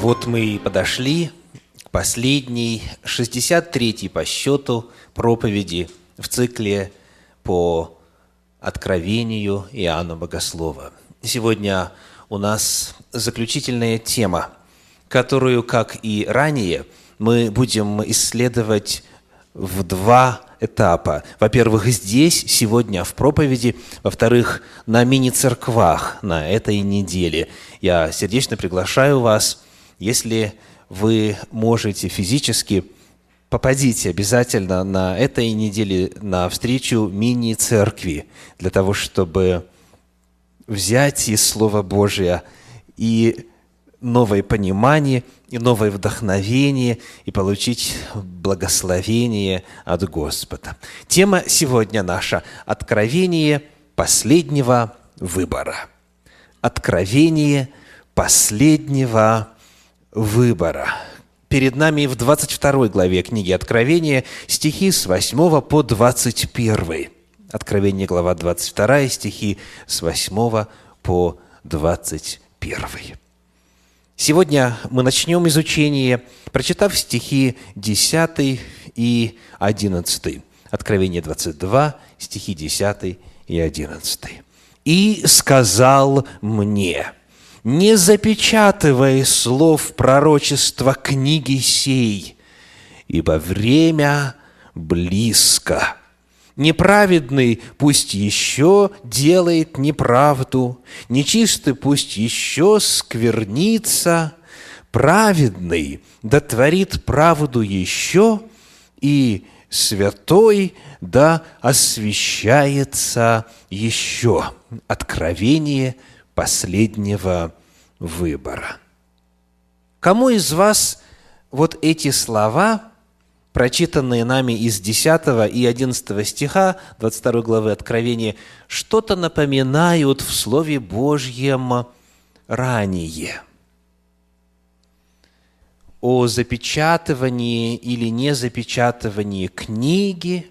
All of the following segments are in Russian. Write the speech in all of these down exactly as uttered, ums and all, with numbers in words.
Вот мы и подошли к последней, шестьдесят третьей по счету проповеди в цикле по откровению Иоанна Богослова. Сегодня у нас заключительная тема, которую, как и ранее, мы будем исследовать в два этапа. Во-первых, здесь, сегодня в проповеди. Во-вторых, на мини-церквах на этой неделе. Я сердечно приглашаю вас, если вы можете физически, попадите обязательно на этой неделе на встречу мини-церкви, для того, чтобы взять из Слова Божия и новое понимание, и новое вдохновение, и получить благословение от Господа. Тема сегодня наша – откровение последнего выбора. Откровение последнего выбора. Перед нами в двадцать второй главе книги Откровения стихи с восьмого по двадцать первый. Откровение, глава двадцать вторая, стихи с восьмого по двадцать первый. Сегодня мы начнем изучение, прочитав стихи десятый и одиннадцатый. Откровение двадцать два, стихи десятый и одиннадцатый. «И сказал мне: не запечатывай слов пророчества книги сей, ибо время близко. Неправедный пусть еще делает неправду, нечистый пусть еще сквернится, праведный да творит правду еще, и святой да освящается еще». Откровение последнего выбора. Кому из вас вот эти слова, прочитанные нами из десятого и одиннадцатого стиха двадцать второй главы Откровения, что-то напоминают в Слове Божьем ранее? О запечатывании или незапечатывании книги,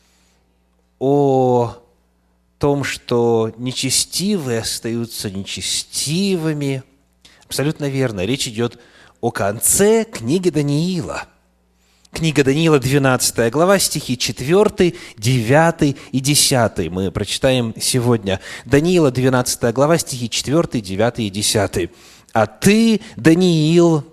о том, что нечестивые остаются нечестивыми. Абсолютно верно. Речь идет о конце книги Даниила. Книга Даниила, двенадцатая глава, стихи четвёртый, девятый и десятый. Мы прочитаем сегодня. Даниила, двенадцатая глава, стихи четвёртый, девятый и десятый. «А ты, Даниил,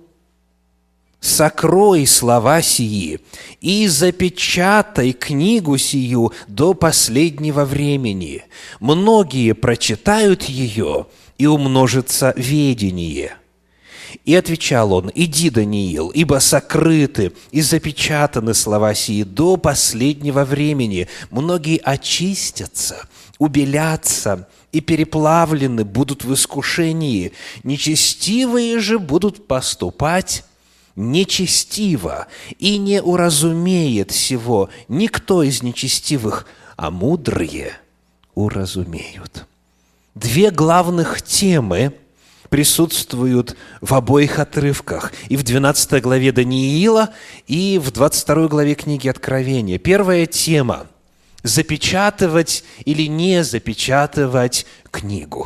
сокрой слова сии и запечатай книгу сию до последнего времени. Многие прочитают ее, и умножится ведение». И отвечал он: «Иди, Даниил, ибо сокрыты и запечатаны слова сии до последнего времени. Многие очистятся, убелятся и переплавлены будут в искушении. Нечестивые же будут поступать нечестиво, и не уразумеет сего никто из нечестивых, а мудрые уразумеют». Две главных темы присутствуют в обоих отрывках, и в двенадцатой главе Даниила, и в двадцать второй главе книги Откровения. Первая тема – запечатывать или не запечатывать книгу.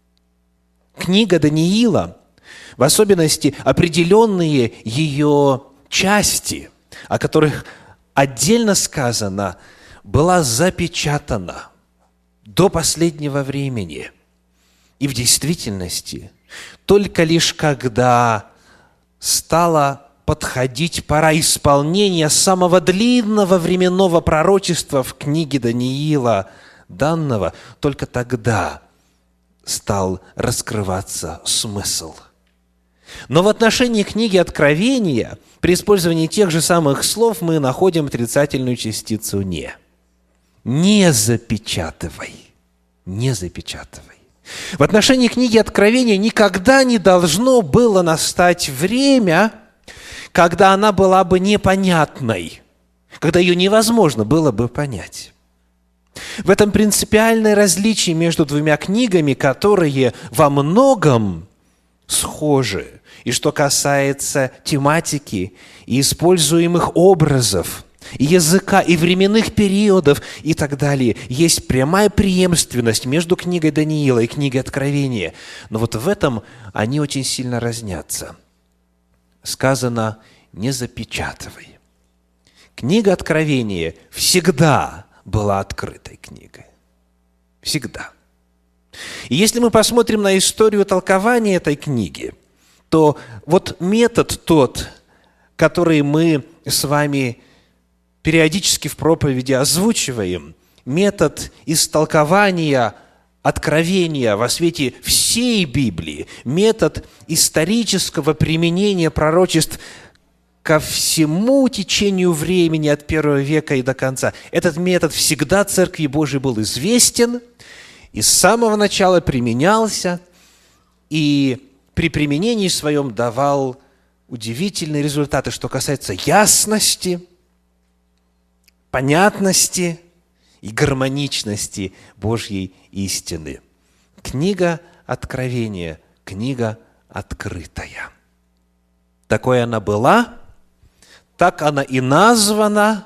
Книга Даниила, в особенности определенные ее части, о которых отдельно сказано, была запечатана до последнего времени. И в действительности, только лишь когда стала подходить пора исполнения самого длинного временного пророчества в книге Даниила данного, только тогда стал раскрываться смысл. Но в отношении книги Откровения при использовании тех же самых слов мы находим отрицательную частицу «не». Не запечатывай, не запечатывай. В отношении книги Откровения никогда не должно было настать время, когда она была бы непонятной, когда ее невозможно было бы понять. В этом принципиальное различие между двумя книгами, которые во многом схожи, и что касается тематики и используемых образов, и языка, и временных периодов, и так далее. Есть прямая преемственность между книгой Даниила и книгой Откровения. Но вот в этом они очень сильно разнятся. сказано «не запечатывай». Книга Откровения всегда была открытой книгой. Всегда. И если мы посмотрим на историю толкования этой книги, то вот метод тот, который мы с вами периодически в проповеди озвучиваем, метод истолкования Откровения во свете всей Библии, метод исторического применения пророчеств ко всему течению времени от первого века и до конца. Этот метод всегда Церкви Божией был известен и с самого начала применялся, и при применении своем давал удивительные результаты, что касается ясности, понятности и гармоничности Божьей истины. Книга Откровения, книга открытая. Такой она была, так она и названа,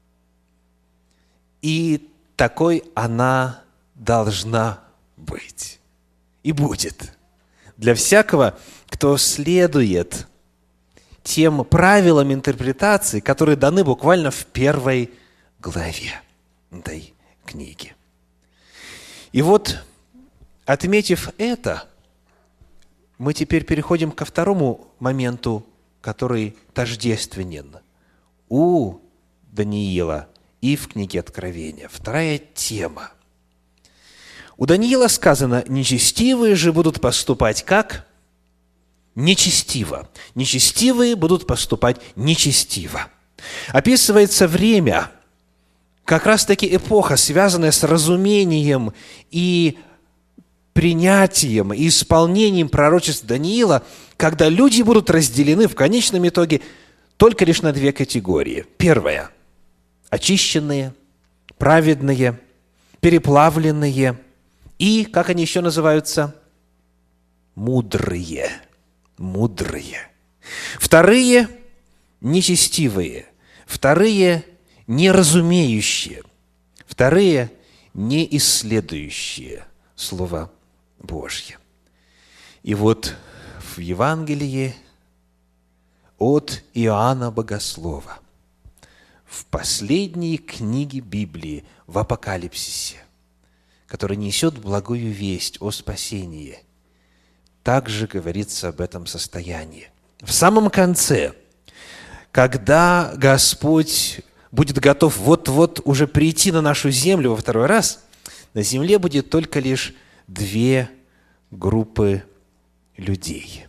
и такой она должна быть. И будет. Для всякого, кто следует тем правилам интерпретации, которые даны буквально в первой главе этой книги. И вот, отметив это, мы теперь переходим ко второму моменту, который тождественен у Даниила и в книге Откровения. Вторая тема. У Даниила сказано: «Нечестивые же будут поступать как?» Нечестиво. Нечестивые будут поступать нечестиво. Описывается время, как раз-таки эпоха, связанная с разумением и принятием и исполнением пророчеств Даниила, когда люди будут разделены в конечном итоге только лишь на две категории. Первая – очищенные, праведные, переплавленные и, как они еще называются, мудрые. Мудрые. Вторые – нечестивые. Вторые – неразумеющие, вторые – неисследующие Слово Божье. И вот в Евангелии от Иоанна Богослова, в последней книге Библии, в Апокалипсисе, который несет благую весть о спасении, также говорится об этом состоянии. В самом конце, когда Господь будет готов вот-вот уже прийти на нашу землю во второй раз, на земле будет только лишь две группы людей.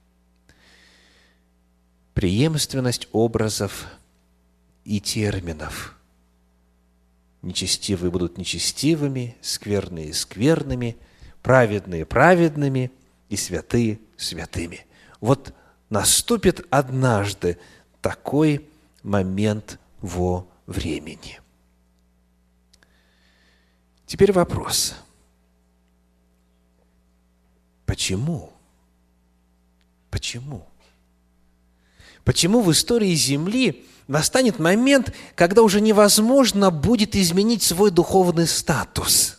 Преемственность образов и терминов. Нечестивые будут нечестивыми, скверные – скверными, праведные – праведными и святые – святыми. Вот наступит однажды такой момент во времени. Теперь вопрос. Почему? Почему? Почему в истории Земли настанет момент, когда уже невозможно будет изменить свой духовный статус?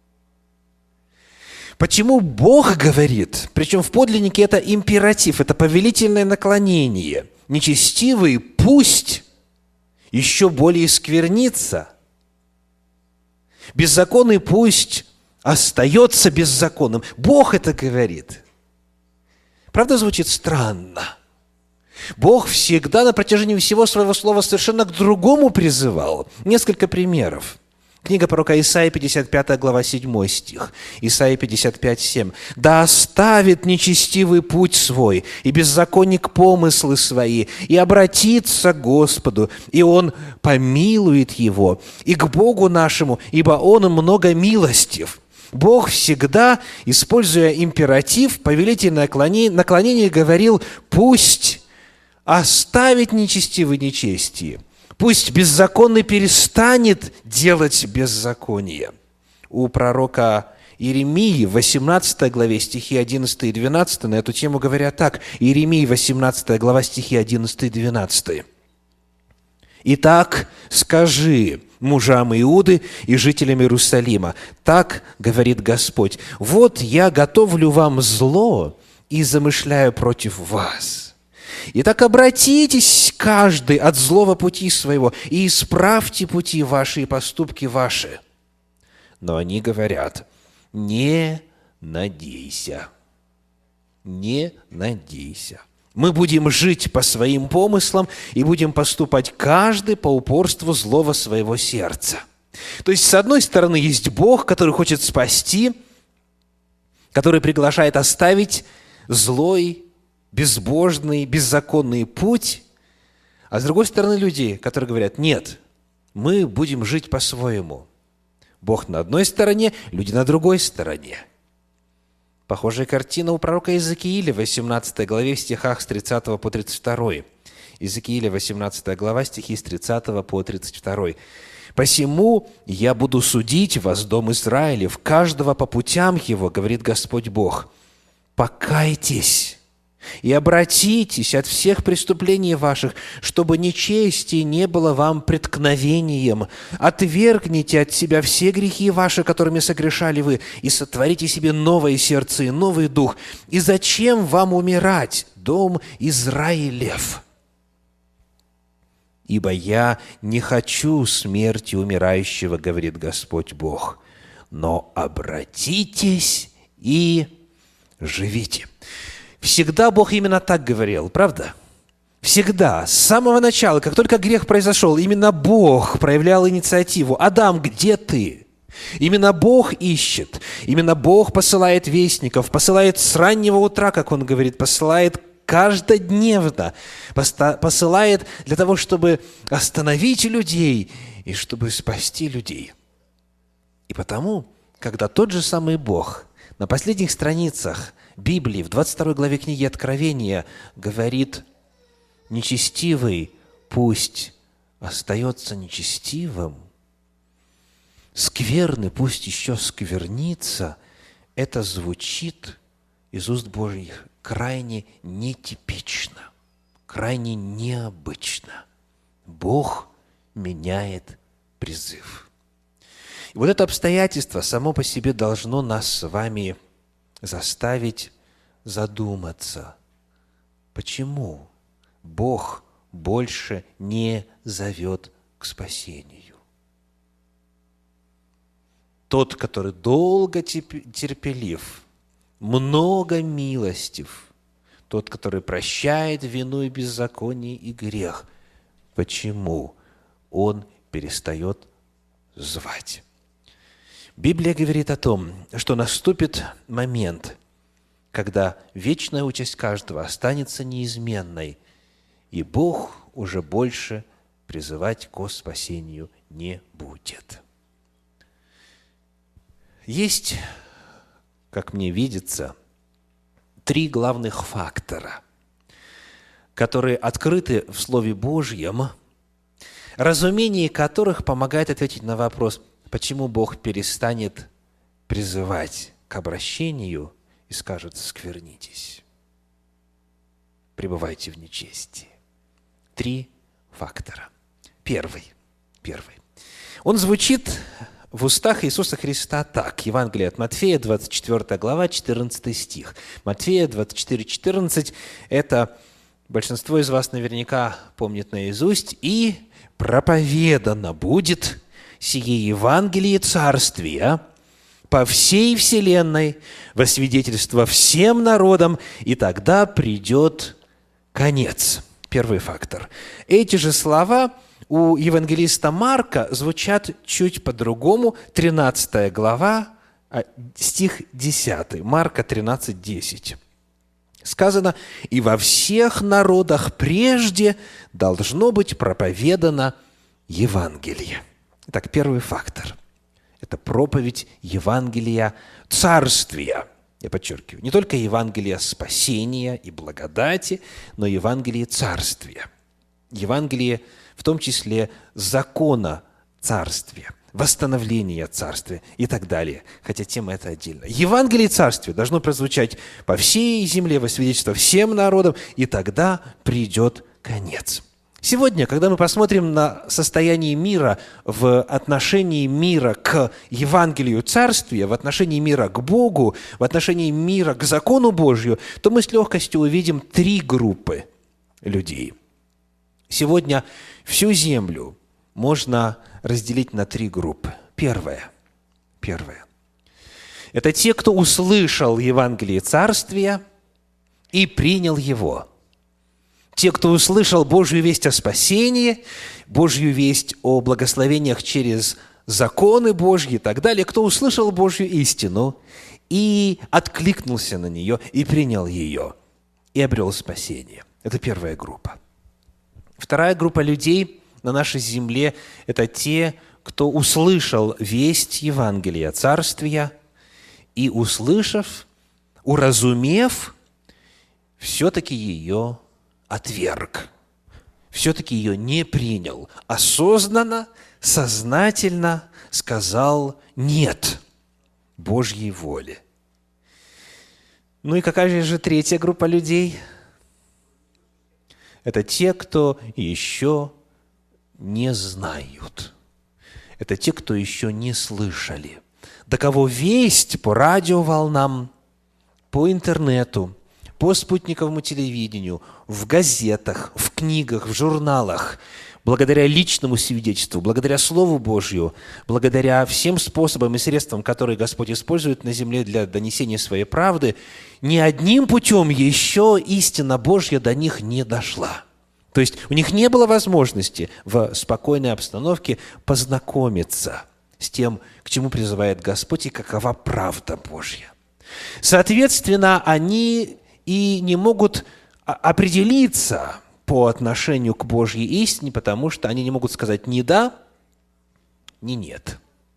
Почему Бог говорит, причем в подлиннике это императив, это повелительное наклонение, нечестивый пусть еще более сквернится, беззаконный пусть остается беззаконным. Бог это говорит. Правда, звучит странно. Бог всегда на протяжении всего своего слова совершенно к другому призывал. Несколько примеров. Книга пророка Исаии, пятьдесят пятая глава, седьмой стих. Исаии пятьдесят пять, семь. «Да оставит нечестивый путь свой, и беззаконник помыслы свои, и обратится к Господу, и Он помилует его, и к Богу нашему, ибо Он много милостив». Бог всегда, используя императив, повелительное наклонение, говорил: «Пусть оставит нечестивый нечестие, пусть беззаконный перестанет делать беззаконие». У пророка Иеремии в восемнадцатой главе стихи одиннадцатый и двенадцатый на эту тему говорят так. Иеремии, восемнадцатая глава, стихи одиннадцатый и двенадцатый. «Итак, скажи мужам Иуды и жителям Иерусалима, так говорит Господь: вот я готовлю вам зло и замышляю против вас. Итак, обратитесь каждый от злого пути своего и исправьте пути ваши и поступки ваши. Но они говорят: не надейся, не надейся. Мы будем жить по своим помыслам и будем поступать каждый по упорству злого своего сердца. То есть, с одной стороны, есть Бог, который хочет спасти, который приглашает оставить злой, безбожный, беззаконный путь, а с другой стороны, люди, которые говорят: нет, мы будем жить по-своему. Бог на одной стороне, люди на другой стороне. Похожая картина у пророка Иезекииля в восемнадцатой главе, в стихах с тридцатого по тридцать второй. Иезекииля, восемнадцатая глава, стихи с тридцатого по тридцать второй. «Посему я буду судить вас, дом Израилев, каждого по путям его, говорит Господь Бог. Покайтесь и обратитесь от всех преступлений ваших, чтобы нечестие не было вам преткновением. Отвергните от себя все грехи ваши, которыми согрешали вы, и сотворите себе новое сердце и новый дух. И зачем вам умирать, дом Израилев? Ибо я не хочу смерти умирающего, говорит Господь Бог, но обратитесь и живите». Всегда Бог именно так говорил, правда? Всегда, с самого начала, как только грех произошел, именно Бог проявлял инициативу. «Адам, где ты?» Именно Бог ищет, именно Бог посылает вестников, посылает с раннего утра, как Он говорит, посылает каждодневно, посылает для того, чтобы остановить людей и чтобы спасти людей. И потому, когда тот же самый Бог на последних страницах Библии, в двадцать второй главе книги Откровения, говорит: «Нечестивый пусть остается нечестивым, скверный пусть еще сквернится», это звучит из уст Божьих крайне нетипично, крайне необычно. Бог меняет призыв. И вот это обстоятельство само по себе должно нас с вами заставить задуматься, почему Бог больше не зовет к спасению. Тот, который долго терпелив, много милостив, тот, который прощает вину и беззаконие и грех, почему Он перестает звать? Библия говорит о том, что наступит момент, когда вечная участь каждого останется неизменной, и Бог уже больше призывать ко спасению не будет. Есть, как мне видится, три главных фактора, которые открыты в Слове Божьем, разумение которых помогает ответить на вопрос, почему Бог перестанет призывать к обращению и скажет: сквернитесь, пребывайте в нечестии. Три фактора. Первый. Первый. Он звучит в устах Иисуса Христа так. Евангелие от Матфея, двадцать четвёртая глава, четырнадцатый стих. Матфея двадцать четыре четырнадцать. Это большинство из вас наверняка помнит наизусть. «И проповедано будет сие Евангелие Царствия по всей вселенной, во свидетельство всем народам, и тогда придет конец». Первый фактор. Эти же слова у евангелиста Марка звучат чуть по-другому. тринадцатая глава, стих десятый. Марка тринадцать десять. Сказано: «И во всех народах прежде должно быть проповедано Евангелие». Итак, первый фактор – это проповедь Евангелия Царствия. Я подчеркиваю, не только Евангелие спасения и благодати, но и Евангелие Царствия. Евангелие, в том числе, закона Царствия, восстановления Царствия и так далее. Хотя тема эта отдельно. Евангелие Царствия должно прозвучать по всей земле во свидетельство всем народам, и тогда придет конец. Сегодня, когда мы посмотрим на состояние мира в отношении мира к Евангелию Царствия, в отношении мира к Богу, в отношении мира к закону Божью, то мы с легкостью увидим три группы. людей. Сегодня всю землю можно разделить на три группы. Первое. Первое. Это те, кто услышал Евангелие Царствия и принял его. Те, кто услышал Божью весть о спасении, Божью весть о благословениях через законы Божьи и так далее, кто услышал Божью истину и откликнулся на нее, и принял ее, и обрел спасение. Это первая группа. Вторая группа людей на нашей земле – это те, кто услышал весть Евангелия Царствия и, услышав, уразумев, все-таки ее отверг, все-таки ее не принял, осознанно, сознательно сказал «нет» Божьей воле. Ну и какая же третья группа людей? Это те, кто еще не знают. Это те, кто еще не слышали. До кого весть по радиоволнам, по интернету, по спутниковому телевидению, в газетах, в книгах, в журналах, благодаря личному свидетельству, благодаря Слову Божью, благодаря всем способам и средствам, которые Господь использует на земле для донесения своей правды, ни одним путем еще истина Божья до них не дошла. То есть у них не было возможности в спокойной обстановке познакомиться с тем, к чему призывает Господь и какова правда Божья. Соответственно, они и не могут определиться по отношению к Божьей истине, потому что они не могут сказать ни «да», ни «нет».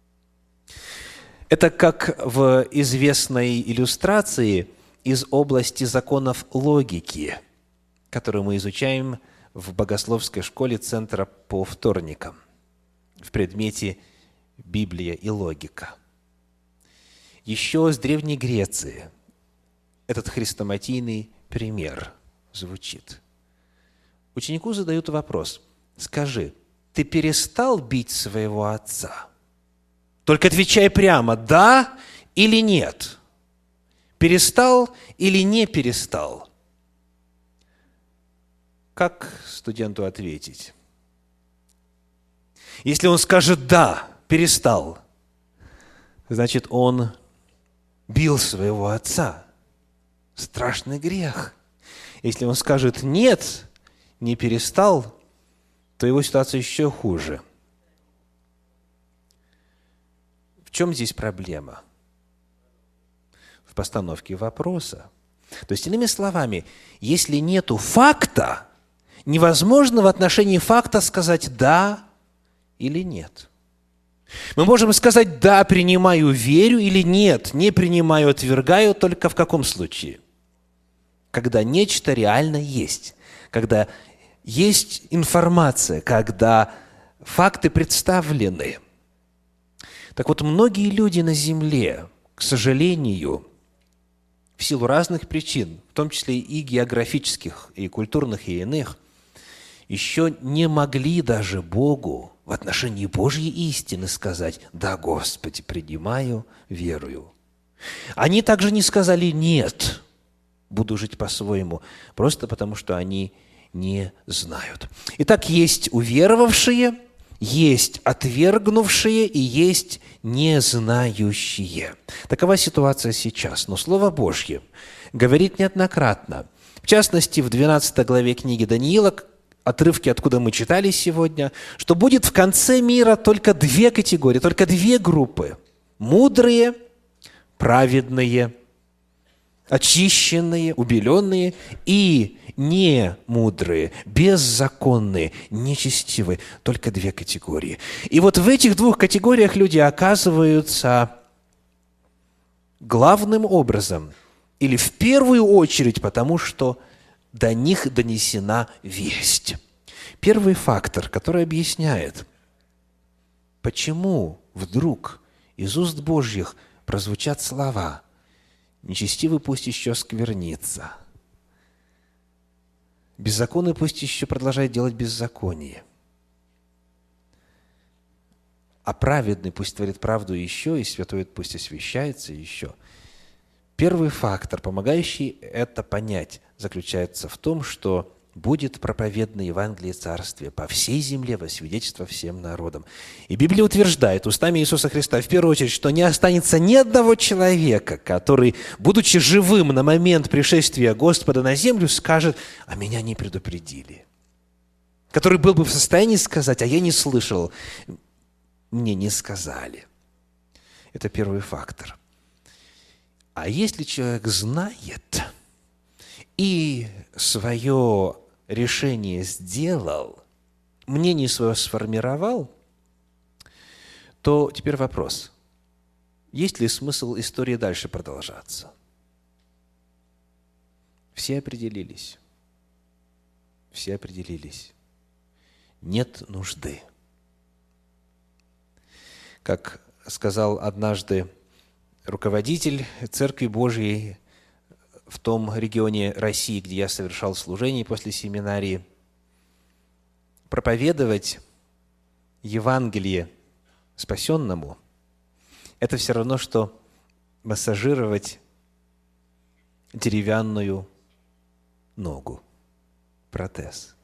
Это как в известной иллюстрации из области законов логики, которую мы изучаем в богословской школе Центра по вторникам в предмете «Библия и логика». Еще с Древней Греции этот хрестоматийный пример звучит. Ученику задают вопрос: скажи, ты перестал бить своего отца? Только отвечай прямо, да или нет. Перестал или не перестал? Как студенту ответить? Если он скажет «да», перестал, значит, он бил своего отца. Страшный грех. Если он скажет «нет», не перестал, то его ситуация еще хуже. В чем здесь проблема? В постановке вопроса. То есть, иными словами, если нету факта, невозможно в отношении факта сказать «да» или «нет». Мы можем сказать «да, принимаю, верю» или «нет, не принимаю, отвергаю», только в каком случае? Когда нечто реально есть, когда есть информация, когда факты представлены. Так вот, многие люди на земле, к сожалению, в силу разных причин, в том числе и географических, и культурных, и иных, еще не могли даже Богу в отношении Божьей истины сказать «Да, Господи, принимаю, верую». Они также не сказали «Нет, буду жить по-своему», просто потому что они не знают. Итак, есть уверовавшие, есть отвергнувшие и есть незнающие. Такова ситуация сейчас. Но Слово Божье говорит неоднократно, в частности, в двенадцатой главе книги Даниила, отрывки, откуда мы читали сегодня, что будет в конце мира только две категории, только две группы. Мудрые, праведные, очищенные, убеленные и немудрые, беззаконные, нечестивые. Только две категории. И вот в этих двух категориях люди оказываются главным образом или в первую очередь, потому что до них донесена весть. Первый фактор, который объясняет, почему вдруг из уст Божьих прозвучат слова «Нечестивый пусть еще сквернится», «Беззаконный пусть еще продолжает делать беззаконие», а праведный пусть творит правду еще, и святой пусть освящается еще. Первый фактор, помогающий это понять, заключается в том, что будет проповедано Евангелие Царствия по всей земле во свидетельство всем народам. И Библия утверждает устами Иисуса Христа, в первую очередь, что не останется ни одного человека, который, будучи живым на момент пришествия Господа на землю, скажет: «А меня не предупредили». Который был бы в состоянии сказать: «А я не слышал, мне не сказали». Это первый фактор. А если человек знает и свое решение сделал, мнение свое сформировал, то теперь вопрос: есть ли смысл истории дальше продолжаться? Все определились. Все определились. Нет нужды. Как сказал однажды руководитель Церкви Божьей в том регионе России, где я совершал служение после семинарии, проповедовать Евангелие спасенному – это все равно, что массажировать деревянную ногу, протез.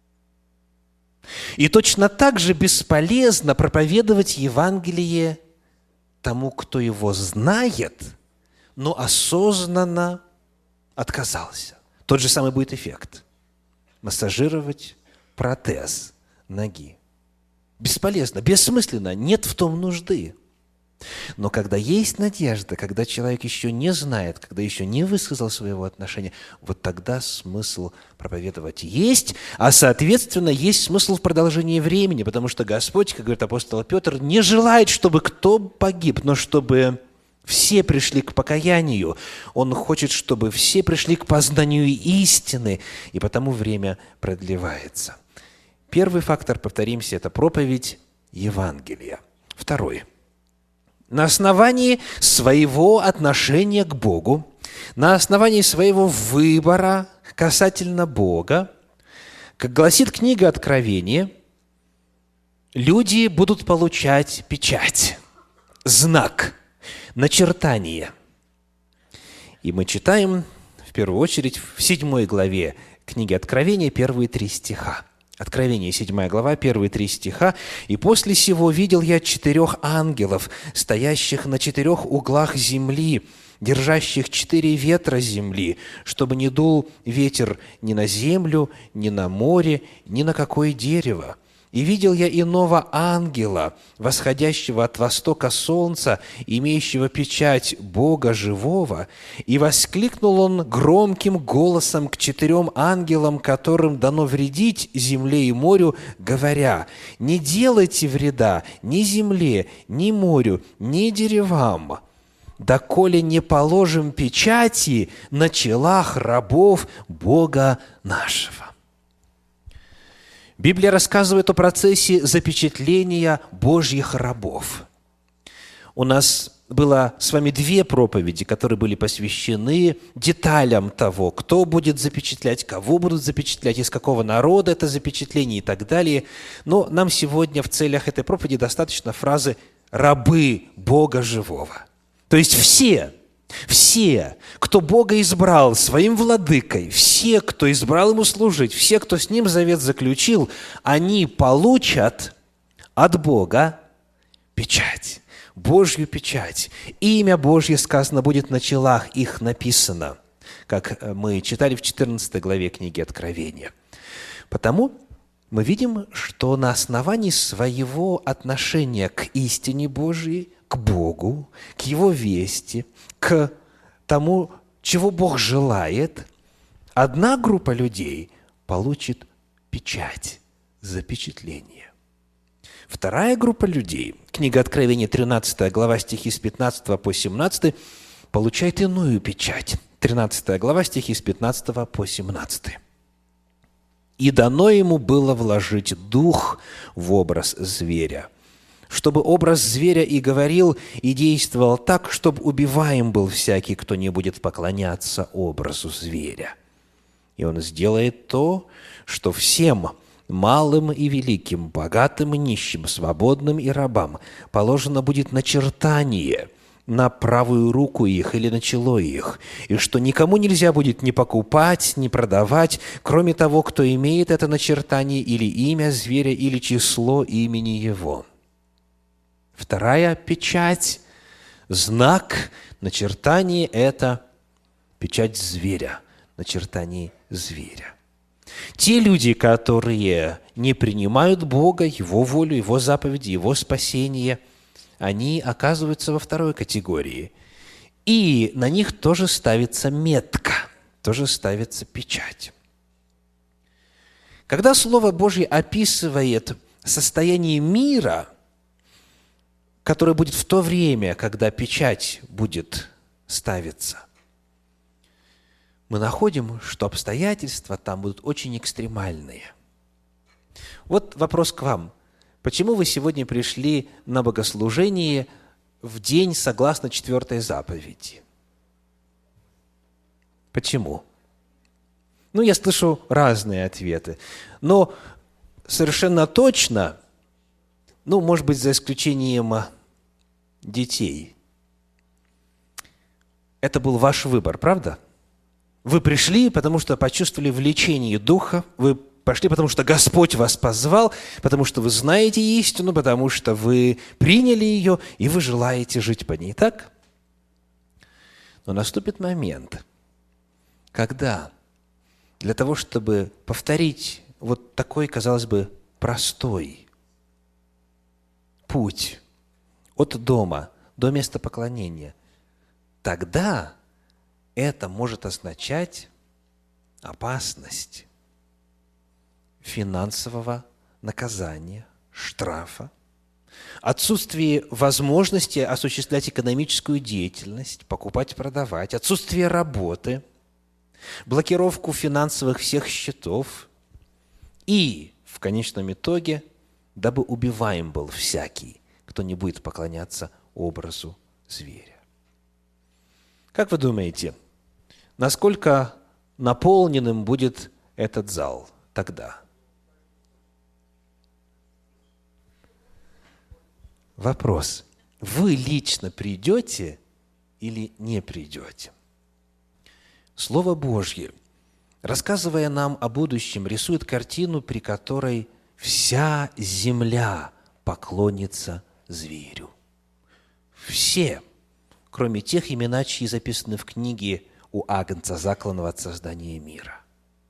И точно так же бесполезно проповедовать Евангелие тому, кто его знает, но осознанно отказался. Тот же самый будет эффект. Массажировать протез ноги. Бесполезно, бессмысленно, нет в том нужды. Но когда есть надежда, когда человек еще не знает, когда еще не высказал своего отношения, вот тогда смысл проповедовать есть, а, соответственно, есть смысл в продолжении времени, потому что Господь, как говорит апостол Петр, не желает, чтобы кто погиб, но чтобы все пришли к покаянию. Он хочет, чтобы все пришли к познанию истины, и потому время продлевается. Первый фактор, повторимся, это проповедь Евангелия. Второй. На основании своего отношения к Богу, на основании своего выбора касательно Бога, как гласит книга Откровения, люди будут получать печать, знак, начертание. И мы читаем, в первую очередь, в седьмой главе книги Откровения первые три стиха. Откровение, седьмая глава, первые три стиха. «И после сего видел я четырех ангелов, стоящих на четырех углах земли, держащих четыре ветра земли, чтобы не дул ветер ни на землю, ни на море, ни на какое дерево. И видел я иного ангела, восходящего от востока солнца, имеющего печать Бога живого, и воскликнул он громким голосом к четырем ангелам, которым дано вредить земле и морю, говоря: не делайте вреда ни земле, ни морю, ни деревам, доколе не положим печати на челах рабов Бога нашего». Библия рассказывает о процессе запечатления Божьих рабов. У нас было с вами две проповеди, которые были посвящены деталям того, кто будет запечатлять, кого будут запечатлять, из какого народа это запечатление и так далее. Но нам сегодня в целях этой проповеди достаточно фразы «рабы Бога живого». То есть все, все, кто Бога избрал своим владыкой, все, кто избрал Ему служить, все, кто с Ним завет заключил, они получат от Бога печать, Божью печать. Имя Божье, сказано, будет на челах их написано, как мы читали в четырнадцатой главе книги Откровения. Потому мы видим, что на основании своего отношения к истине Божьей, к Богу, к Его вести, к тому, чего Бог желает, одна группа людей получит печать, запечатление. Вторая группа людей, книга Откровения, тринадцатая глава, стихи с пятнадцатого по семнадцатый, получает иную печать. тринадцатая глава, стихи с пятнадцатого по семнадцатый. «И дано ему было вложить дух в образ зверя, чтобы образ зверя и говорил, и действовал так, чтобы убиваем был всякий, кто не будет поклоняться образу зверя. И он сделает то, что всем, малым и великим, богатым и нищим, свободным и рабам, положено будет начертание, на правую руку их или на чело их, и что никому нельзя будет ни покупать, ни продавать, кроме того, кто имеет это начертание или имя зверя, или число имени его». Вторая печать, знак, начертание – это печать зверя, начертание зверя. Те люди, которые не принимают Бога, Его волю, Его заповеди, Его спасение, они оказываются во второй категории. И на них тоже ставится метка, тоже ставится печать. Когда Слово Божье описывает состояние мира, которое будет в то время, когда печать будет ставиться, мы находим, что обстоятельства там будут очень экстремальные. Вот вопрос к вам. Почему вы сегодня пришли на богослужение в день согласно четвертой заповеди? Почему? Ну, я слышу разные ответы. Но совершенно точно, ну, может быть, за исключением детей, это был ваш выбор, правда? Вы пришли, потому что почувствовали влечение Духа, вы пошли, потому что Господь вас позвал, потому что вы знаете истину, потому что вы приняли ее, и вы желаете жить по ней, так? Но наступит момент, когда для того, чтобы повторить вот такой, казалось бы, простой путь от дома до места поклонения, тогда это может означать опасность финансового наказания, штрафа, отсутствие возможности осуществлять экономическую деятельность, покупать, продавать, отсутствие работы, блокировку финансовых всех счетов и, в конечном итоге, дабы убиваем был всякий, кто не будет поклоняться образу зверя. Как вы думаете, насколько наполненным будет этот зал тогда? Вопрос. Вы лично придете или не придете? Слово Божье, рассказывая нам о будущем, рисует картину, при которой вся земля поклонится зверю. Все, кроме тех имена, чьи записаны в книге у Агнца, закланного от создания мира.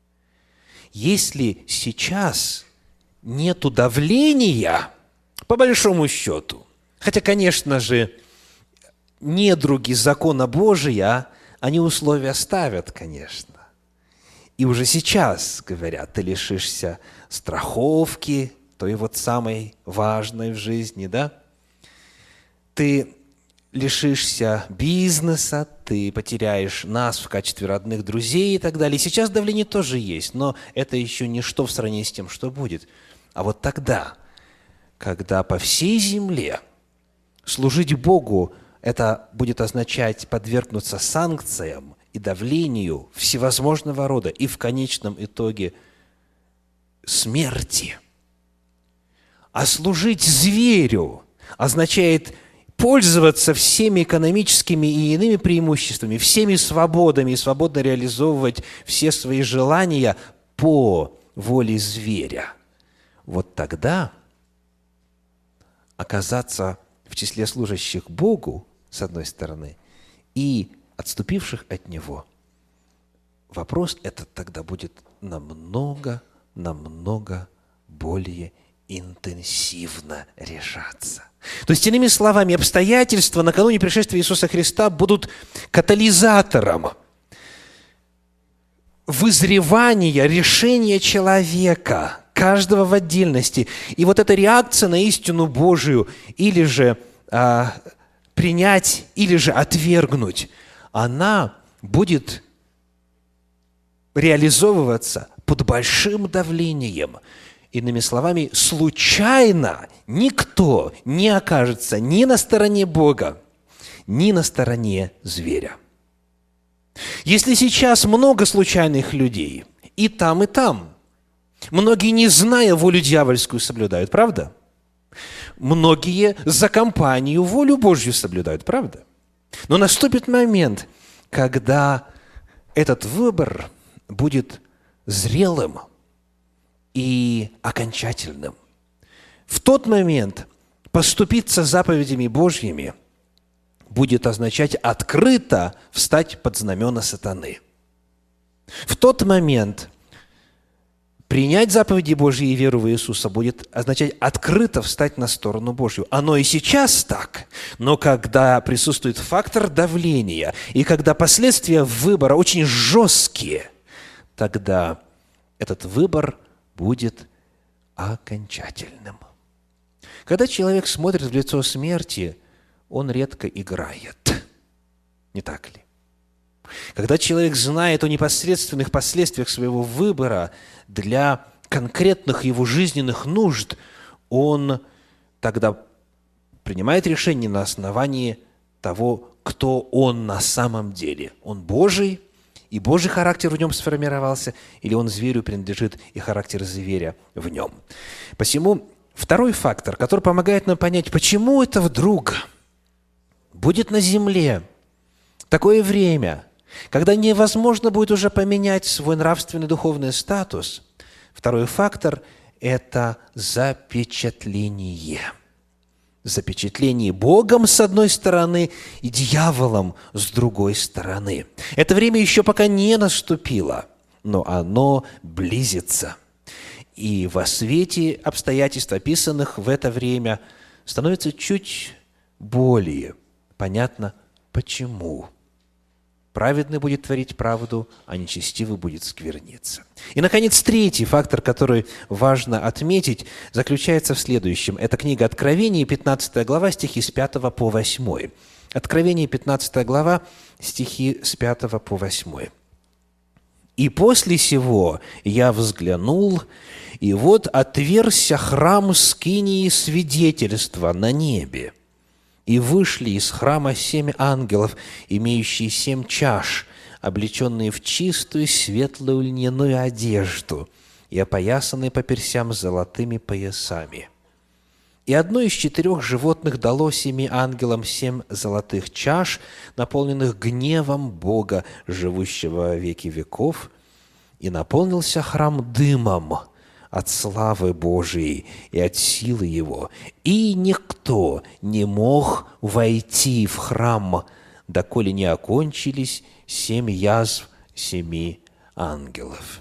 Если сейчас нету давления, по большому счету, хотя, конечно же, недруги закона Божия, они условия ставят, конечно. И уже сейчас говорят, ты лишишься страховки, той вот самой важной в жизни, да? Ты лишишься бизнеса, ты потеряешь нас в качестве родных друзей и так далее. И сейчас давление тоже есть, но это еще ничто в сравнении с тем, что будет. А вот тогда, когда по всей земле служить Богу, это будет означать подвергнуться санкциям и давлению всевозможного рода, и в конечном итоге смерти. А служить зверю означает пользоваться всеми экономическими и иными преимуществами, всеми свободами и свободно реализовывать все свои желания по воле зверя. Вот тогда оказаться в числе служащих Богу, с одной стороны, и отступивших от Него, вопрос этот тогда будет намного, намного более интенсивно решаться. То есть, иными словами, обстоятельства накануне пришествия Иисуса Христа будут катализатором вызревания, решения человека, каждого в отдельности. И вот эта реакция на истину Божию, или же а, принять, или же отвергнуть, она будет реализовываться под большим давлением. Иными словами, случайно никто не окажется ни на стороне Бога, ни на стороне зверя. Если сейчас много случайных людей, и там, и там, многие, не зная волю дьявольскую, соблюдают, правда? Многие за компанию волю Божью соблюдают, правда? Но наступит момент, когда этот выбор будет зрелым и окончательным. В тот момент поступиться заповедями Божьими будет означать открыто встать под знамена сатаны. В тот момент принять заповеди Божьи и веру в Иисуса будет означать открыто встать на сторону Божью. Оно и сейчас так, но когда присутствует фактор давления, и когда последствия выбора очень жесткие, тогда этот выбор будет окончательным. Когда человек смотрит в лицо смерти, он редко играет. Не так ли? Когда человек знает о непосредственных последствиях своего выбора для конкретных его жизненных нужд, он тогда принимает решение на основании того, кто он на самом деле. Он Божий, и Божий характер в нем сформировался, или он зверю принадлежит, и характер зверя в нем. Посему второй фактор, который помогает нам понять, почему это вдруг будет на земле такое время, когда невозможно будет уже поменять свой нравственный духовный статус, второй фактор – это запечатление. Запечатление Богом с одной стороны и дьяволом с другой стороны. Это время еще пока не наступило, но оно близится. И во свете обстоятельств, описанных в это время, становится чуть более понятно, почему. Праведный будет творить правду, а нечестивый будет скверниться. И, наконец, третий фактор, который важно отметить, заключается в следующем. Это книга Откровения, пятнадцатая глава, стихи с пятого по восьмой. Откровение, пятнадцатая глава, стихи с пятого по восьмой. «И после сего я взглянул, и вот отверзся храм скинии свидетельства на небе. И вышли из храма семь ангелов, имеющие семь чаш, облеченные в чистую светлую льняную одежду и опоясанные по персям золотыми поясами. И одно из четырех животных дало семи ангелам семь золотых чаш, наполненных гневом Бога, живущего во веки веков, и наполнился храм дымом от славы Божией и от силы Его, и никто не мог войти в храм, доколе не окончились семь язв семи ангелов».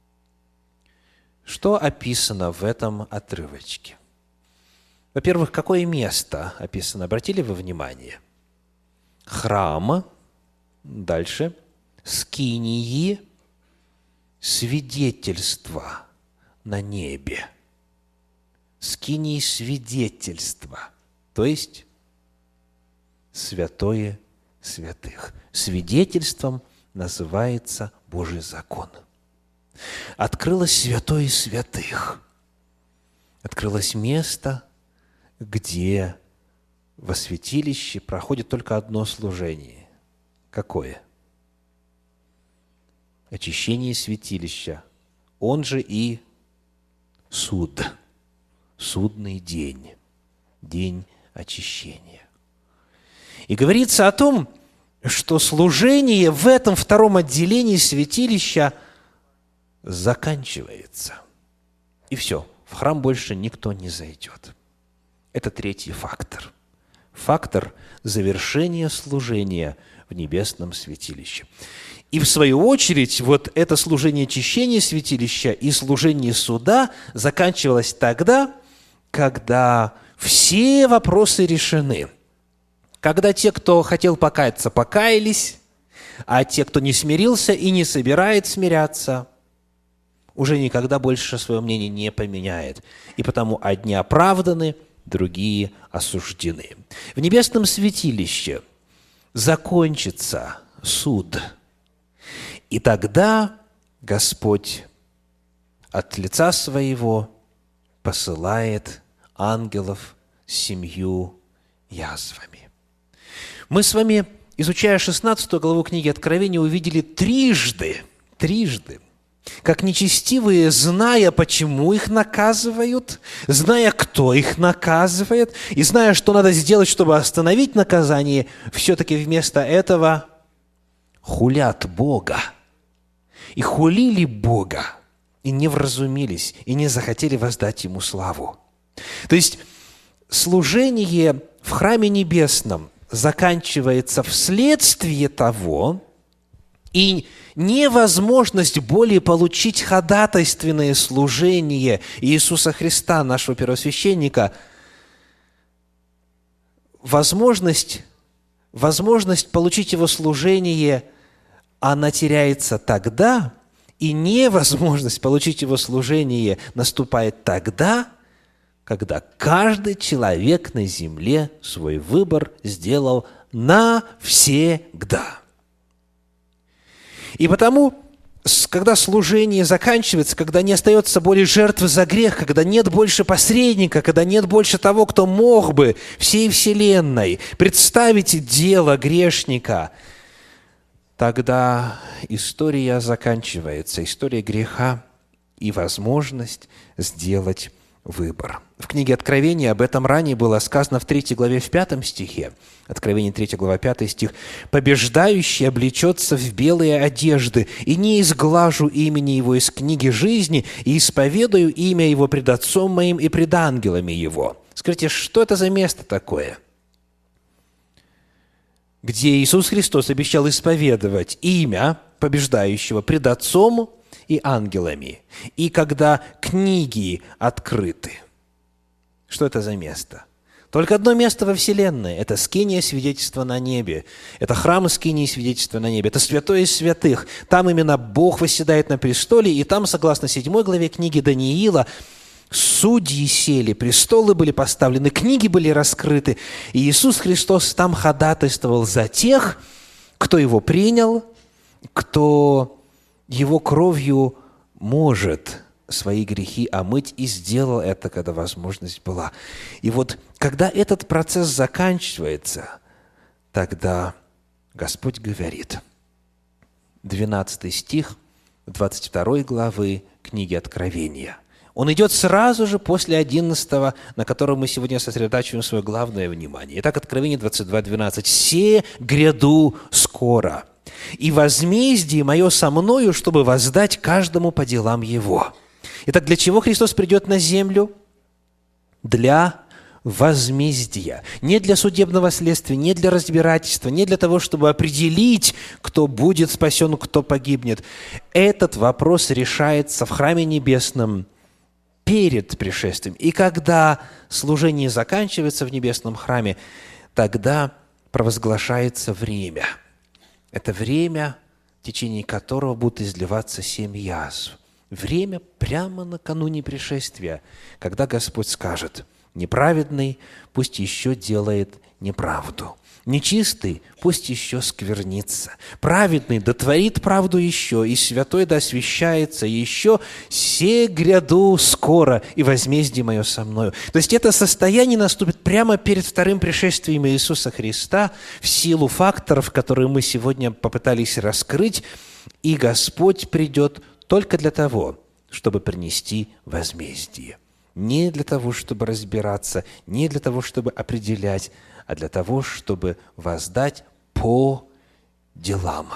Что описано в этом отрывочке? Во-первых, какое место описано? Обратили вы внимание? Храм, дальше, скинии, свидетельства на небе. Скинии свидетельства, то есть святое святых. Свидетельством называется Божий закон. Открылось святое святых. Открылось место, где во святилище проходит только одно служение. Какое? Очищение святилища. Он же и суд, судный день, день очищения. И говорится о том, что служение в этом втором отделении святилища заканчивается. И все, в храм больше никто не зайдет. Это третий фактор. Фактор завершения служения в небесном святилище. И в свою очередь, вот это служение очищения святилища и служение суда заканчивалось тогда, когда все вопросы решены. Когда те, кто хотел покаяться, покаялись, а те, кто не смирился и не собирает смиряться, уже никогда больше свое мнение не поменяет. И потому одни оправданы, другие осуждены. В небесном святилище закончится суд. И тогда Господь от лица Своего посылает ангелов с семью язвами. Мы с вами, изучая шестнадцатую главу книги Откровения, увидели трижды, трижды, как нечестивые, зная, почему их наказывают, зная, кто их наказывает, и зная, что надо сделать, чтобы остановить наказание, все-таки вместо этого хулят Бога. И хулили Бога, и не вразумились, и не захотели воздать Ему славу. То есть служение в храме небесном заканчивается вследствие того, и невозможность более получить ходатайственное служение Иисуса Христа, нашего первосвященника, возможность, возможность получить Его служение, она теряется тогда, и невозможность получить Его служение наступает тогда, когда каждый человек на земле свой выбор сделал навсегда. И потому, когда служение заканчивается, когда не остается более жертвы за грех, когда нет больше посредника, когда нет больше того, кто мог бы всей вселенной представить дело грешника, тогда история заканчивается, история греха и возможность сделать выбор. В книге Откровения об этом ранее было сказано в третьей главе, в пятом стихе. Откровение третья глава, пятый стих. «Побеждающий облечется в белые одежды, и не изглажу имени его из книги жизни, и исповедую имя его пред Отцом моим и пред ангелами его». Скажите, что это за место такое, где Иисус Христос обещал исповедовать имя побеждающего пред Отцом и ангелами, и когда книги открыты? Что это за место? Только одно место во Вселенной – это скиния свидетельства на небе. Это храм скинии свидетельства на небе. Это святое из святых. Там именно Бог восседает на престоле, и там, согласно седьмой главе книги Даниила, судьи сели, престолы были поставлены, книги были раскрыты, и Иисус Христос там ходатайствовал за тех, кто Его принял, кто Его кровью может свои грехи омыть, и сделал это, когда возможность была. И вот, когда этот процесс заканчивается, тогда Господь говорит, двенадцатый стих двадцать второй главы книги Откровения. Он идет сразу же после одиннадцатого, на котором мы сегодня сосредотачиваем свое главное внимание. Итак, Откровение двадцать два двенадцать. «Се гряду скоро, и возмездие мое со мною, чтобы воздать каждому по делам его». Итак, для чего Христос придет на землю? Для возмездия. Не для судебного следствия, не для разбирательства, не для того, чтобы определить, кто будет спасен, кто погибнет. Этот вопрос решается в храме небесном перед пришествием. И когда служение заканчивается в небесном храме, тогда провозглашается время. Это время, в течение которого будут изливаться семь язв. Время прямо накануне пришествия, когда Господь скажет: «Неправедный пусть еще делает неправду, нечистый пусть еще сквернится, праведный дотворит правду еще, и святой да освящается еще, се гряду скоро, и возмездие мое со мною». То есть это состояние наступит прямо перед вторым пришествием Иисуса Христа в силу факторов, которые мы сегодня попытались раскрыть, и Господь придет только для того, чтобы принести возмездие. Не для того, чтобы разбираться, не для того, чтобы определять, а для того, чтобы воздать по делам.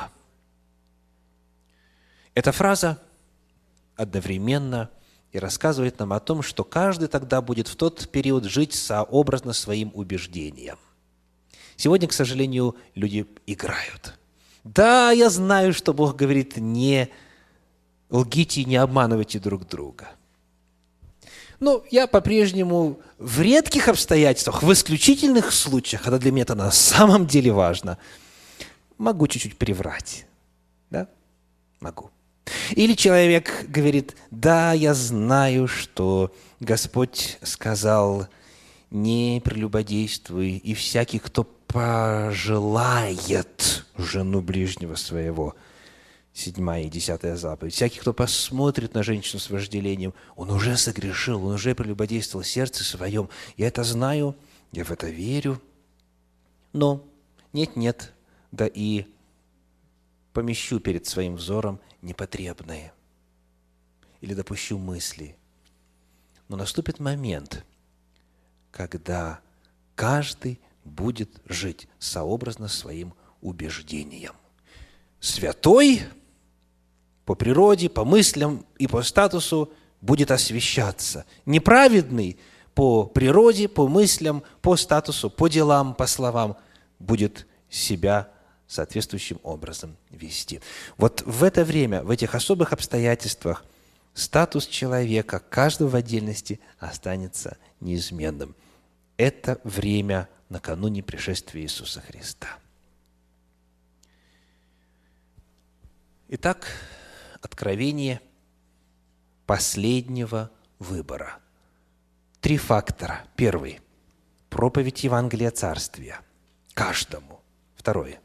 Эта фраза одновременно и рассказывает нам о том, что каждый тогда будет в тот период жить сообразно своим убеждениям. Сегодня, к сожалению, люди играют. Да, я знаю, что Бог говорит: не лгите и не обманывайте друг друга. Но я по-прежнему в редких обстоятельствах, в исключительных случаях, когда для меня это на самом деле важно, могу чуть-чуть приврать. Да? Могу. Или человек говорит: да, я знаю, что Господь сказал: не прелюбодействуй, и всякий, кто пожелает жену ближнего своего, седьмая и десятая заповедь. Всякий, кто посмотрит на женщину с вожделением, он уже согрешил, он уже прелюбодействовал в сердце своем. Я это знаю, я в это верю. Но нет-нет, да и помещу перед своим взором непотребное. или допущу мысли. Но наступит момент, когда каждый будет жить сообразно своим убеждениям. Святой по природе, по мыслям и по статусу будет освящаться. Неправедный по природе, по мыслям, по статусу, по делам, по словам будет себя соответствующим образом вести. Вот в это время, в этих особых обстоятельствах, статус человека, каждого в отдельности, останется неизменным. Это время накануне пришествия Иисуса Христа. Итак, откровение последнего выбора. Три фактора. Первый – проповедь Евангелия Царствия. Каждому. Второе.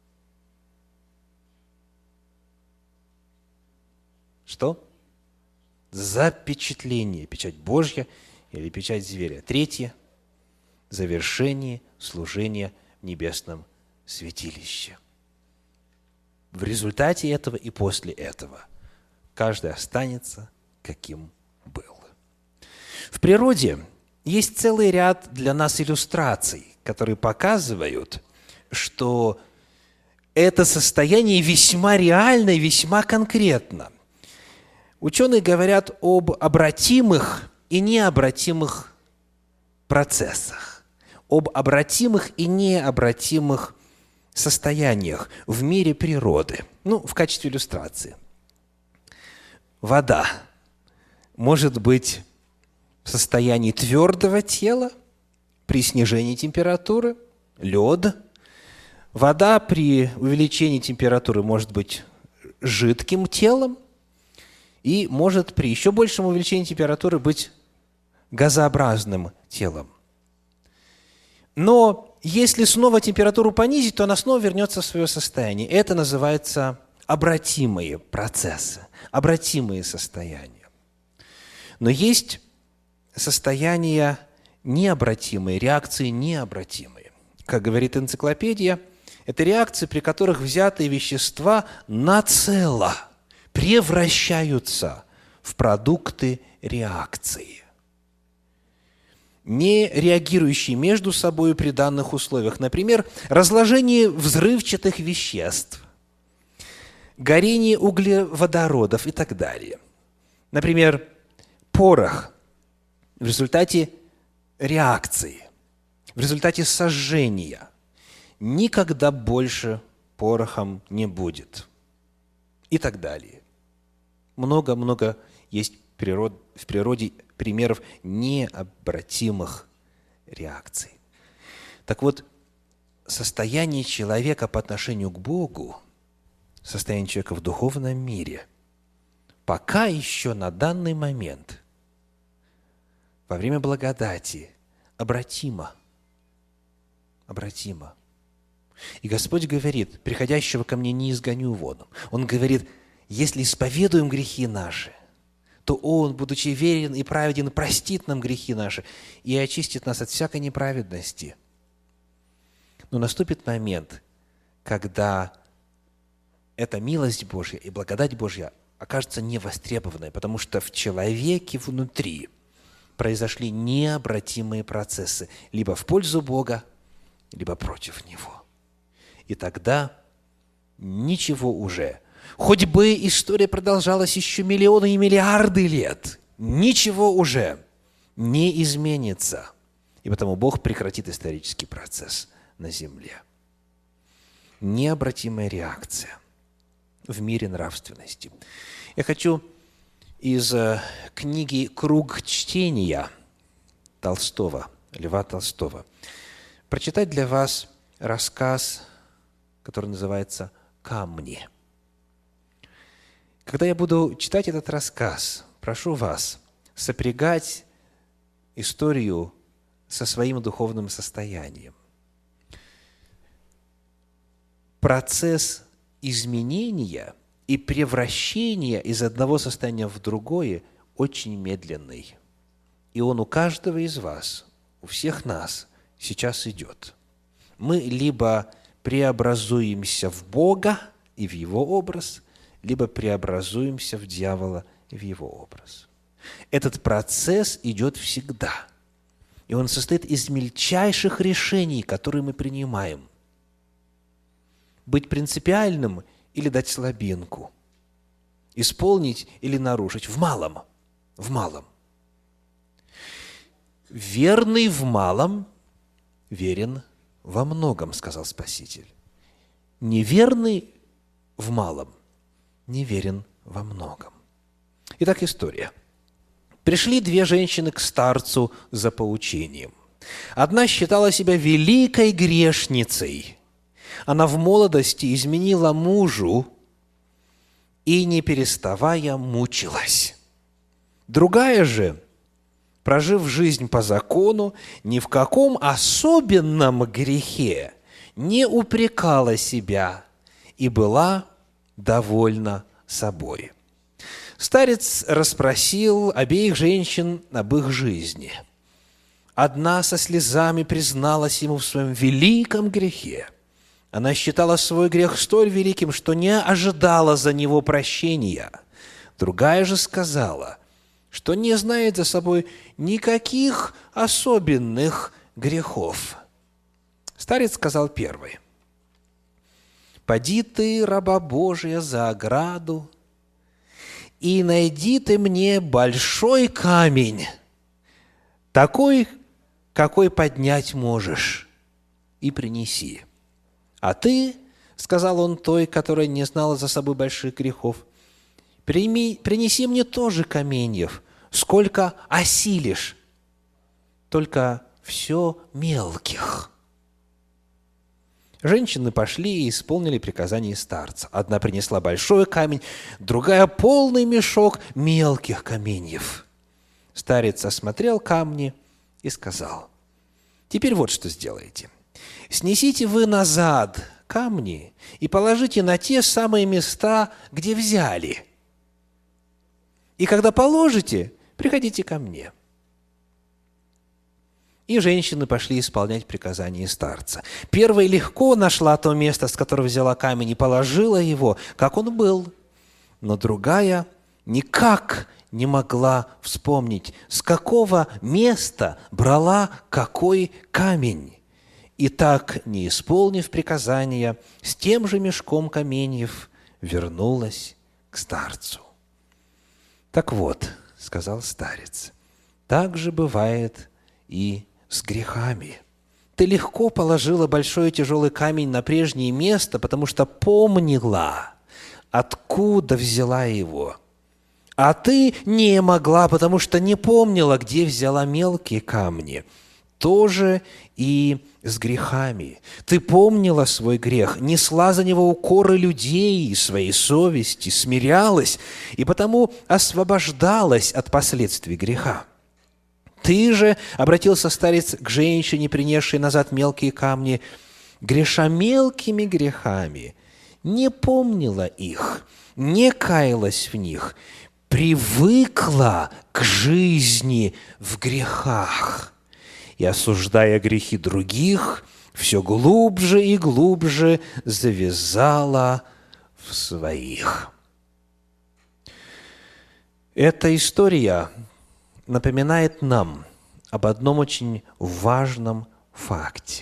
Что? Запечатление. Печать Божья или печать зверя. Третье – завершение служения в небесном святилище. В результате этого и после этого каждый останется, каким был. В природе есть целый ряд для нас иллюстраций, которые показывают, что это состояние весьма реально и весьма конкретно. Ученые говорят об обратимых и необратимых процессах, об обратимых и необратимых состояниях в мире природы. Ну, в качестве иллюстрации. Вода может быть в состоянии твердого тела при снижении температуры, лед. Вода при увеличении температуры может быть жидким телом и может при еще большем увеличении температуры быть газообразным телом. Но если снова температуру понизить, то она снова вернется в свое состояние. Это называется обратимые процессы, обратимые состояния. Но есть состояния необратимые, реакции необратимые. Как говорит энциклопедия, это реакции, при которых взятые вещества нацело превращаются в продукты реакции, не реагирующие между собой при данных условиях. Например, разложение взрывчатых веществ, горение углеводородов и так далее. Например, порох в результате реакции, в результате сожжения никогда больше порохом не будет. И так далее. Много-много есть в природе примеров необратимых реакций. Так вот, состояние человека по отношению к Богу, состояние человека в духовном мире, пока еще на данный момент, во время благодати, обратимо. Обратимо. И Господь говорит: приходящего ко мне не изгоню вон. Он говорит: если исповедуем грехи наши, то Он, будучи верен и праведен, простит нам грехи наши и очистит нас от всякой неправедности. Но наступит момент, когда эта милость Божья и благодать Божья окажется невостребованной, потому что в человеке внутри произошли необратимые процессы, либо в пользу Бога, либо против Него. И тогда ничего уже, хоть бы история продолжалась еще миллионы и миллиарды лет, ничего уже не изменится. И потому Бог прекратит исторический процесс на земле. Необратимая реакция в мире нравственности. Я хочу из книги «Круг чтения» Толстого, Льва Толстого, прочитать для вас рассказ, который называется «Камни». Когда я буду читать этот рассказ, прошу вас сопрягать историю со своим духовным состоянием. Процесс изменения и превращения из одного состояния в другое очень медленный. И он у каждого из вас, у всех нас сейчас идет. Мы либо преобразуемся в Бога и в Его образ, либо преобразуемся в дьявола в Его образ. Этот процесс идет всегда. И он состоит из мельчайших решений, которые мы принимаем. Быть принципиальным или дать слабинку. Исполнить или нарушить. В малом. В малом. Верный в малом, верен во многом, сказал Спаситель. Неверный в малом, неверен во многом. Итак, история. Пришли две женщины к старцу за поучением. Одна считала себя великой грешницей. Она в молодости изменила мужу и, не переставая, мучилась. Другая же, прожив жизнь по закону, ни в каком особенном грехе не упрекала себя и была довольна собой. Старец расспросил обеих женщин об их жизни. Одна со слезами призналась ему в своем великом грехе. Она считала свой грех столь великим, что не ожидала за него прощения. Другая же сказала, что не знает за собой никаких особенных грехов. Старец сказал первой: «Поди ты, раба Божия, за ограду, и найди ты мне большой камень, такой, какой поднять можешь, и принеси. А ты, — сказал он той, которая не знала за собой больших грехов, — прими, принеси мне тоже каменьев, сколько осилишь, только все мелких». Женщины пошли и исполнили приказание старца. Одна принесла большой камень, другая — полный мешок мелких каменьев. Старец осмотрел камни и сказал: «Теперь вот что сделайте. Снесите вы назад камни и положите на те самые места, где взяли. И когда положите, приходите ко мне». И женщины пошли исполнять приказание старца. Первая легко нашла то место, с которого взяла камень, и положила его, как он был. Но другая никак не могла вспомнить, с какого места брала какой камень. И так, не исполнив приказания, с тем же мешком каменьев вернулась к старцу. «Так вот, — сказал старец, — так же бывает и с грехами. Ты легко положила большой и тяжелый камень на прежнее место, потому что помнила, откуда взяла его. А ты не могла, потому что не помнила, где взяла мелкие камни. То же и с грехами. Ты помнила свой грех, несла за него укоры людей и своей совести, смирялась, и потому освобождалась от последствий греха. Ты же, — обратился старец к женщине, принесшей назад мелкие камни, — греша мелкими грехами, не помнила их, не каялась в них, привыкла к жизни в грехах и, осуждая грехи других, все глубже и глубже завязала в своих». Эта история напоминает нам об одном очень важном факте.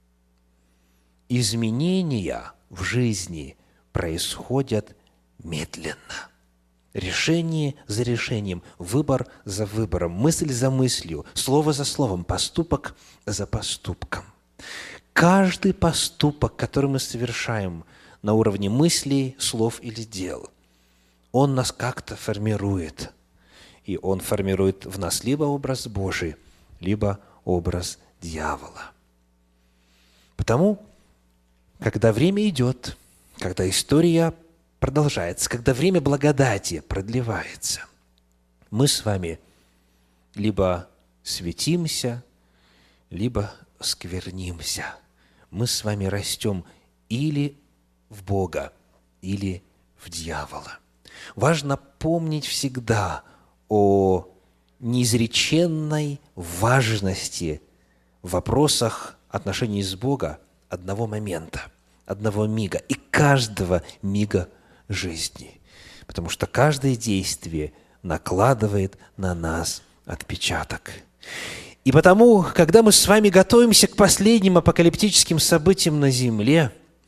Изменения в жизни происходят медленно. Решение за решением, выбор за выбором, мысль за мыслью, слово за словом, поступок за поступком. Каждый поступок, который мы совершаем на уровне мыслей, слов или дел, он нас как-то формирует. И он формирует в нас либо образ Божий, либо образ дьявола. Потому, когда время идет, когда история продолжается, когда время благодати продлевается, мы с вами либо светимся, либо сквернимся. Мы с вами растем или в Бога, или в дьявола. Важно помнить всегда о неизреченной важности в вопросах отношений с Богом одного момента, одного мига и каждого мига жизни. Потому что каждое действие накладывает на нас отпечаток. И потому, когда мы с вами готовимся к последним апокалиптическим событиям на земле,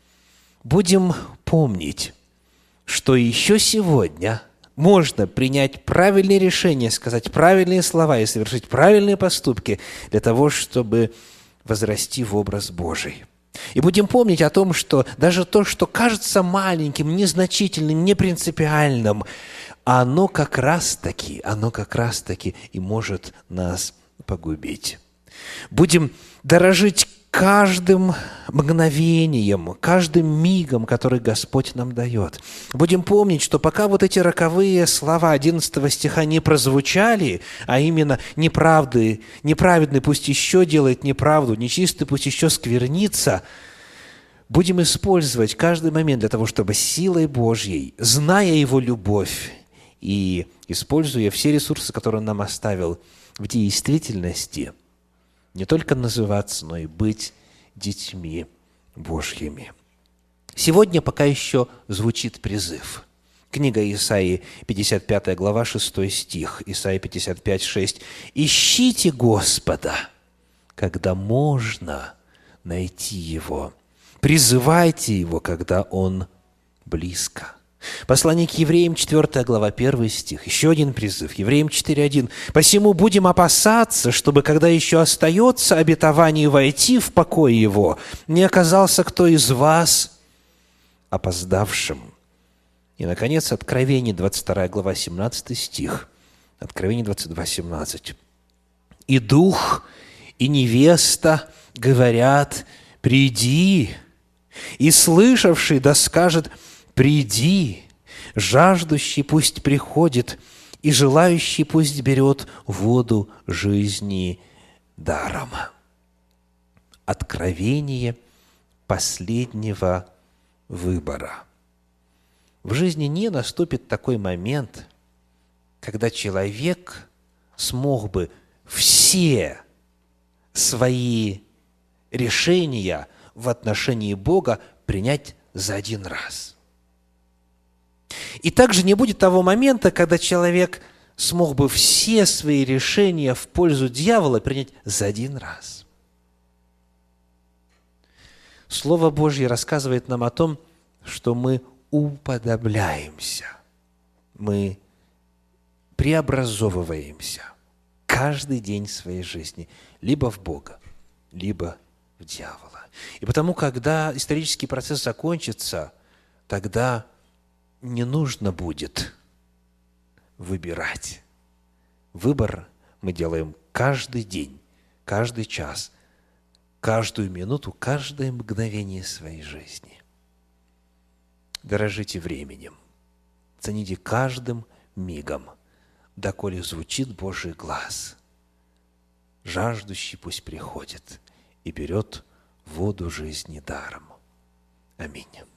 будем помнить, что еще сегодня можно принять правильные решения, сказать правильные слова и совершить правильные поступки для того, чтобы возрасти в образ Божий. И будем помнить о том, что даже то, что кажется маленьким, незначительным, непринципиальным, оно как раз-таки, оно как раз-таки и может нас погубить. Будем дорожить каждым мгновением, каждым мигом, который Господь нам дает. Будем помнить, что пока вот эти роковые слова одиннадцатого стиха не прозвучали, а именно «неправды, неправедный пусть еще делает неправду, нечистый пусть еще сквернится», будем использовать каждый момент для того, чтобы силой Божьей, зная Его любовь и используя все ресурсы, которые Он нам оставил, в действительности не только называться, но и быть детьми Божьими. Сегодня пока еще звучит призыв. Книга Исаии, пятьдесят пятая глава, шестой стих, Исаия пятьдесят пять, шесть. «Ищите Господа, когда можно найти Его. Призывайте Его, когда Он близко». Послание к Евреям, четвёртая глава, первый стих. Еще один призыв. Евреям четыре один. «Посему будем опасаться, чтобы, когда еще остается обетование войти в покой Его, не оказался кто из вас опоздавшим». И, наконец, Откровение, двадцать вторая глава, семнадцатый стих. Откровение двадцать два, семнадцать. «И дух, и невеста говорят: приди, и слышавший да скажет: приди, жаждущий пусть приходит, и желающий пусть берет воду жизни даром». Откровение последнего выбора. В жизни не наступит такой момент, когда человек смог бы все свои решения в отношении Бога принять за один раз. И также не будет того момента, когда человек смог бы все свои решения в пользу дьявола принять за один раз. Слово Божье рассказывает нам о том, что мы уподобляемся, мы преобразовываемся каждый день своей жизни либо в Бога, либо в дьявола. И потому, когда исторический процесс закончится, тогда не нужно будет выбирать. Выбор мы делаем каждый день, каждый час, каждую минуту, каждое мгновение своей жизни. Дорожите временем, цените каждым мигом, доколе звучит Божий глас. Жаждущий пусть приходит и берет воду жизни даром. Аминь.